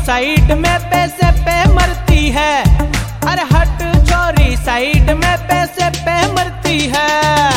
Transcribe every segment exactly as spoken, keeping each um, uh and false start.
Side में पैसे पे मरती है। अरे हट छोरी साइड में पैसे पे मरती है।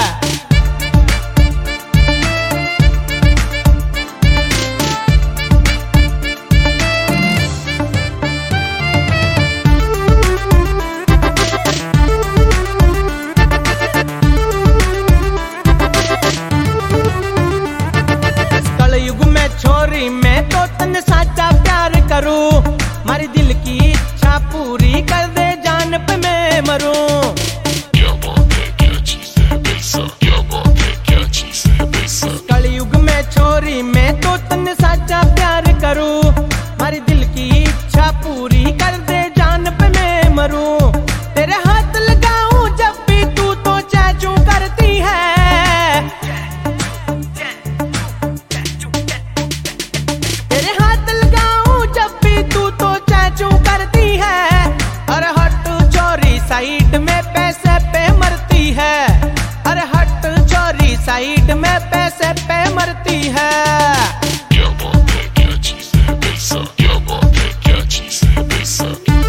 कलयुग में छोरी मैं तो तन साचा प्यार करूं, मारी दिल की इच्छा पूरी कर दे जान पे मैं मरूं। क्या बात है, क्या चीज़ है पैसा, क्या बात है, क्या चीज़ है पैसा। कलयुग में छोरी मैं तो तन साचा प्यार करूं, मारी दिल की इच्छा पूरी कर दे जान पे मैं मरूं। तेरे हाथ लगाऊं जब भी तू तो चैचू करती है। तेरे हाथ लगाऊं जब भी तू तो चैचू करती है। अरे हट छोरी साइड में पैसे पे मरती है। अरे हट छोरी साइड में पैसे पे मरती है। क्या बात है, क्या चीज़ है पैसा, क्या बात है, क्या चीज़ है पैसा।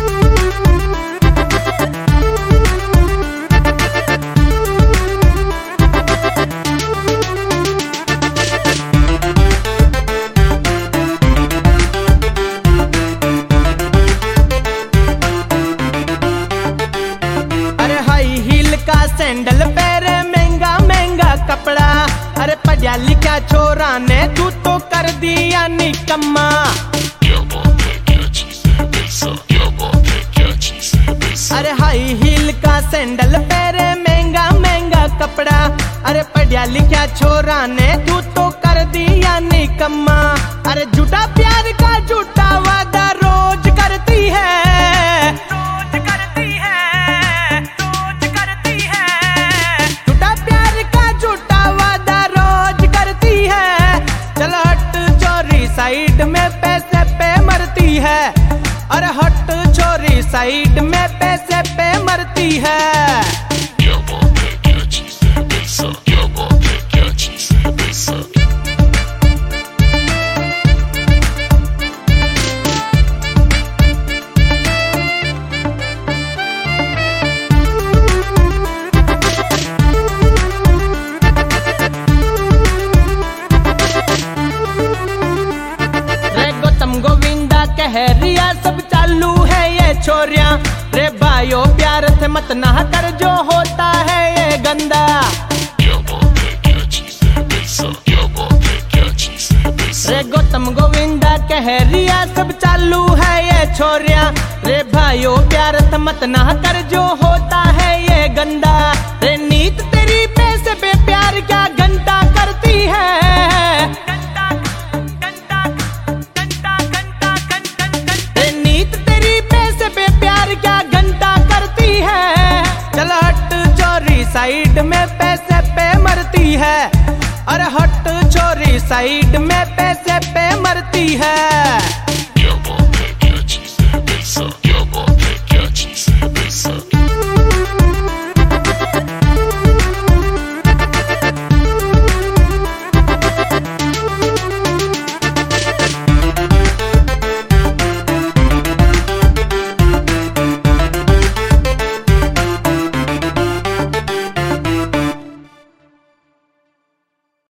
अरे हाई हील का सैंडल पहरे महंगा महंगा कपड़ा। अरे पढ़ा लिखा छोरा ने तू तो कर दिया निकम्मा। क्या बात है, क्या चीज़ है पैसा, क्या बात है, क्या चीज़ है पैसा। अरे हाई हील का सैंडल पहरे महंगा महंगा कपड़ा। अरे पढ़ा लिखा छोरा ने तू तो कर दिया निकम्मा। अरे झूठा प्यार का झूठा वादा रोज करती है। रोज करती है, रोज करती है। झूठा प्यार का झूठा वादा रोज करती है। चल हट छोरी साइड में पैसे पे मरती है। अरे हट छोरी साइड में पैसे पे मरती है। क्या बात है, क्या चीज़ है पैसा, क्या बात है, क्या चीज़ है पैसा। रे गौतम गोविंदा कह रिया सब चालू है ये छोरियां। रे भाइयों प्यार से मत ना कर जो होता है ये गंदा। क्या बात है, क्या चीज़ है पैसा, क्या बात है, क्या चीज़ है पैसा। रे गौतम गोविंदा कह रिया सब चालू है ये छोरियां। रे भाइयों प्यार से मत ना कर जो होता है ये गंदा। रे नीत तेरी पैसे पे प्यार क्या घंटा करती है। रे नीत तेरी पैसे पे प्यार क्या घंटा करती है। चल हट छोरी साइड में पैसे पे मरती है। अरे हट छोरी साइड में पैसे पे मरती है।